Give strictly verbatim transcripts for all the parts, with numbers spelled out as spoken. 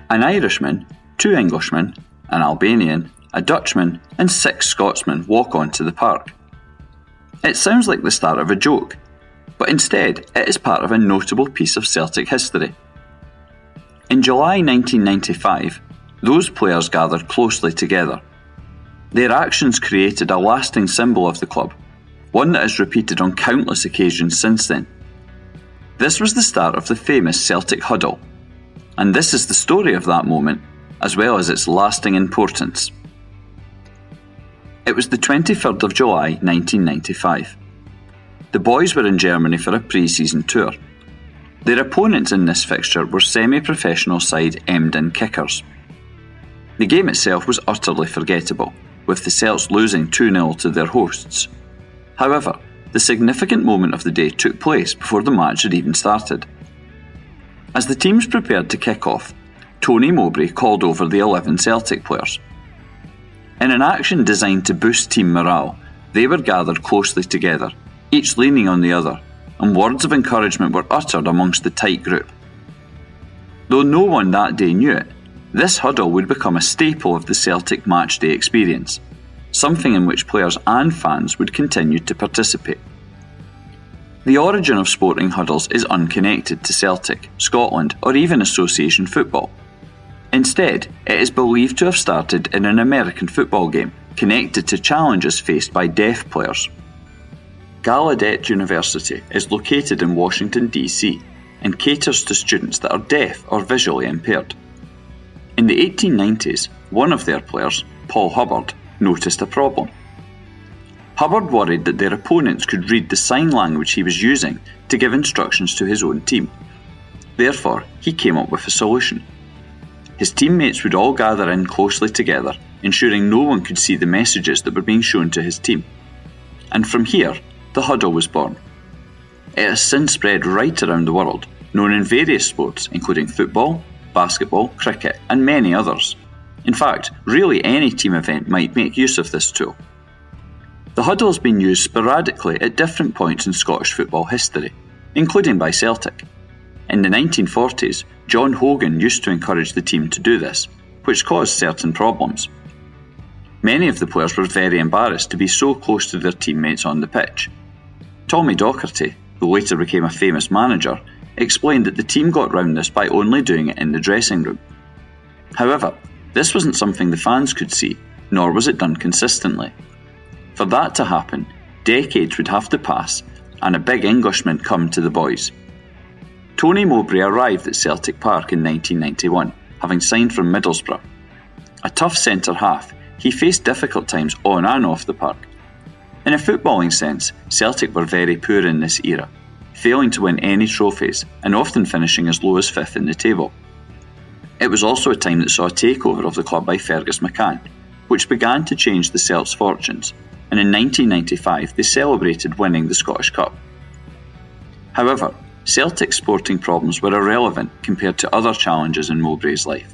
An Irishman, two Englishmen, an Albanian, a Dutchman and six Scotsmen walk onto the park. It sounds like the start of a joke, but instead it is part of a notable piece of Celtic history. In July nineteen ninety-five, those players gathered closely together. Their actions created a lasting symbol of the club, one that is repeated on countless occasions since then. This was the start of the famous Celtic Huddle, and this is the story of that moment, as well as its lasting importance. It was the twenty-third of July nineteen ninety-five. The boys were in Germany for a pre-season tour. Their opponents in this fixture were semi-professional side Emden Kickers. The game itself was utterly forgettable, with the Celts losing two nil to their hosts. However, the significant moment of the day took place before the match had even started. As the teams prepared to kick off, Tony Mowbray called over the eleven Celtic players. In an action designed to boost team morale, they were gathered closely together, each leaning on the other, and words of encouragement were uttered amongst the tight group. Though no one that day knew it, this huddle would become a staple of the Celtic matchday experience, something in which players and fans would continue to participate. The origin of sporting huddles is unconnected to Celtic, Scotland, or even association football. Instead, it is believed to have started in an American football game, connected to challenges faced by deaf players. Gallaudet University is located in Washington, D C, and caters to students that are deaf or visually impaired. In the eighteen nineties, one of their players, Paul Hubbard, noticed a problem. Hubbard worried that their opponents could read the sign language he was using to give instructions to his own team. Therefore, he came up with a solution. His teammates would all gather in closely together, ensuring no one could see the messages that were being shown to his team. And from here, the huddle was born. It has since spread right around the world, known in various sports including football, basketball, cricket and many others. In fact, really any team event might make use of this tool. The huddle has been used sporadically at different points in Scottish football history, including by Celtic. In the nineteen forties, John Hogan used to encourage the team to do this, which caused certain problems. Many of the players were very embarrassed to be so close to their teammates on the pitch. Tommy Docherty, who later became a famous manager, explained that the team got round this by only doing it in the dressing room. However, this wasn't something the fans could see, nor was it done consistently. For that to happen, decades would have to pass and a big Englishman come to the boys. Tony Mowbray arrived at Celtic Park in nineteen ninety-one, having signed from Middlesbrough. A tough centre-half, he faced difficult times on and off the park. In a footballing sense, Celtic were very poor in this era, failing to win any trophies and often finishing as low as fifth in the table. It was also a time that saw a takeover of the club by Fergus McCann, which began to change the Celts' fortunes, and in nineteen ninety-five they celebrated winning the Scottish Cup. However, Celtic's sporting problems were irrelevant compared to other challenges in Mowbray's life.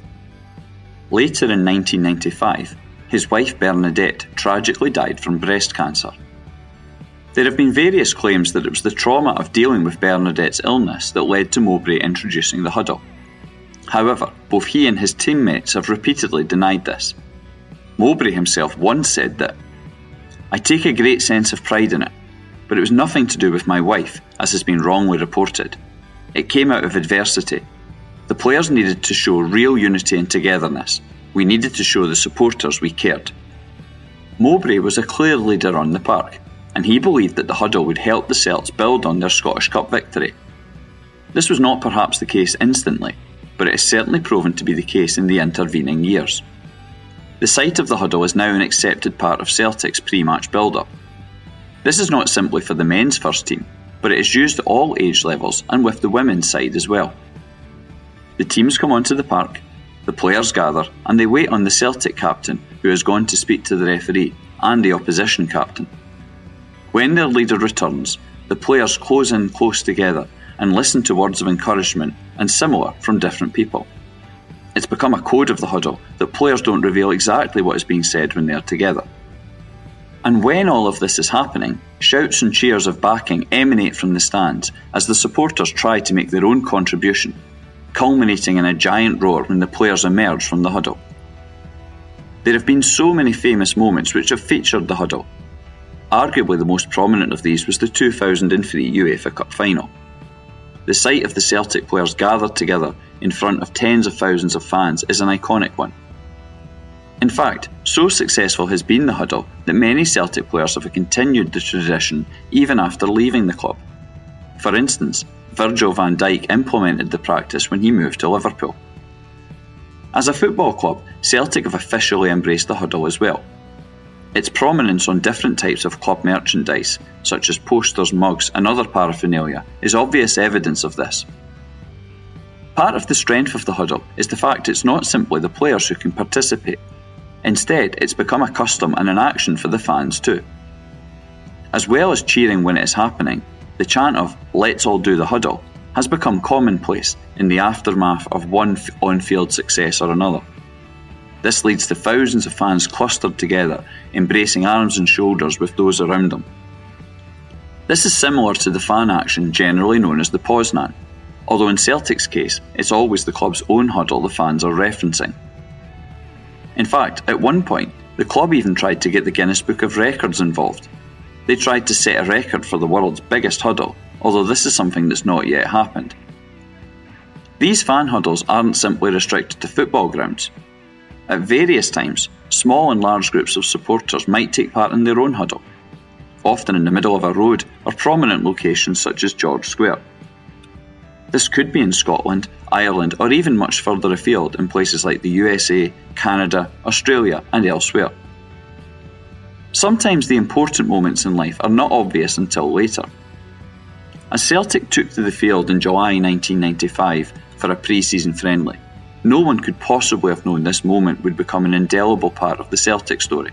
Later in nineteen ninety-five, his wife Bernadette tragically died from breast cancer. There have been various claims that it was the trauma of dealing with Bernadette's illness that led to Mowbray introducing the huddle. However, both he and his teammates have repeatedly denied this. Mowbray himself once said that, "I take a great sense of pride in it, but it was nothing to do with my wife, as has been wrongly reported. It came out of adversity. The players needed to show real unity and togetherness. We needed to show the supporters we cared." Mowbray was a clear leader on the park, and he believed that the huddle would help the Celts build on their Scottish Cup victory. This was not perhaps the case instantly, but it is certainly proven to be the case in the intervening years. The sight of the huddle is now an accepted part of Celtic's pre-match build-up. This is not simply for the men's first team, but it is used at all age levels and with the women's side as well. The teams come onto the park, the players gather, and they wait on the Celtic captain, who has gone to speak to the referee, and the opposition captain. When their leader returns, the players close in close together and listen to words of encouragement and similar from different people. It's become a code of the huddle that players don't reveal exactly what is being said when they are together. And when all of this is happening, shouts and cheers of backing emanate from the stands as the supporters try to make their own contribution. culminating in a giant roar when the players emerged from the huddle. There have been so many famous moments which have featured the huddle. Arguably the most prominent of these was the two thousand three UEFA Cup final. The sight of the Celtic players gathered together in front of tens of thousands of fans is an iconic one. In fact, so successful has been the huddle that many Celtic players have continued the tradition even after leaving the club. For instance, Virgil van Dijk implemented the practice when he moved to Liverpool. As a football club, Celtic have officially embraced the huddle as well. Its prominence on different types of club merchandise, such as posters, mugs and other paraphernalia, is obvious evidence of this. Part of the strength of the huddle is the fact it's not simply the players who can participate. Instead, it's become a custom and an action for the fans too. As well as cheering when it is happening, the chant of "Let's all do the huddle" has become commonplace in the aftermath of one on-field success or another. This leads to thousands of fans clustered together, embracing arms and shoulders with those around them. This is similar to the fan action generally known as the Poznan, although in Celtic's case, it's always the club's own huddle the fans are referencing. In fact, at one point, the club even tried to get the Guinness Book of Records involved. They tried to set a record for the world's biggest huddle, although this is something that's not yet happened. These fan huddles aren't simply restricted to football grounds. At various times, small and large groups of supporters might take part in their own huddle, often in the middle of a road or prominent locations such as George Square. This could be in Scotland, Ireland, or even much further afield in places like the U S A, Canada, Australia, and elsewhere. Sometimes the important moments in life are not obvious until later. As Celtic took to the field in July nineteen ninety-five for a pre-season friendly, no one could possibly have known this moment would become an indelible part of the Celtic story.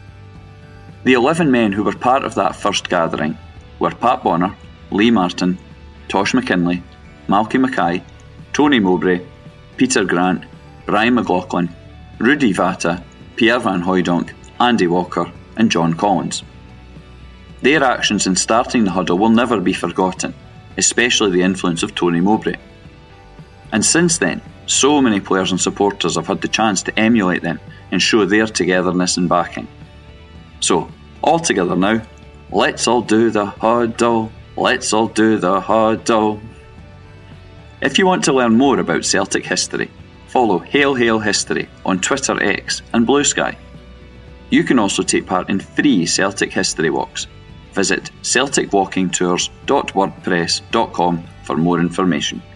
The eleven men who were part of that first gathering were Pat Bonner, Lee Martin, Tosh McKinlay, Malky Mackay, Tony Mowbray, Peter Grant, Brian McLaughlin, Rudy Vata, Pierre Van Hooijdonk, Andy Walker and John Collins. Their actions in starting the huddle will never be forgotten, especially the influence of Tony Mowbray. And since then, so many players and supporters have had the chance to emulate them and show their togetherness and backing. So, all together now, let's all do the huddle, let's all do the huddle. If you want to learn more about Celtic history, follow Hail Hail History on Twitter, X and Blue Sky. You can also take part in free Celtic history walks. Visit celtic walking tours dot wordpress dot com for more information.